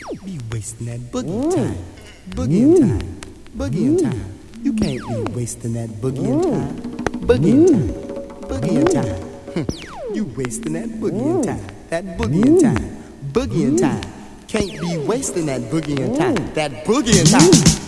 be wasting that boogie time. Boogie time. Boogie time. You can't be wasting that boogie time. Boogie time. Boogie time. You wasting that boogie time. That boogie time. Boogie time. Can't be wasting that boogie time. That boogie time.